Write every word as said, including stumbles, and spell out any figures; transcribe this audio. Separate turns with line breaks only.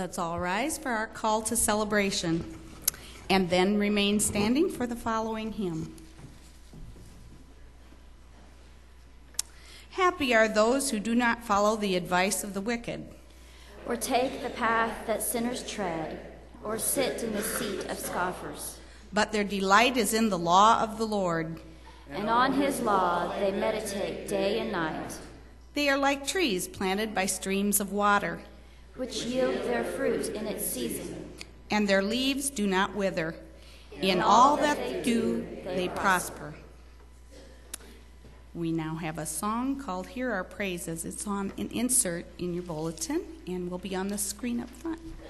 Let's all rise for our call to celebration, and then remain standing for the following hymn. Happy are those who do not follow the advice of the wicked,
or take the path that sinners tread, or sit in the seat of scoffers.
but their delight is in the law of the Lord,
And on his law they meditate day and night,
They are like trees planted by streams of water,
which yield their fruit in its season.
and their leaves do not wither. In all that they do, they prosper. We now have a song called Hear Our Praises. It's on an insert in your bulletin and will be on the screen up front.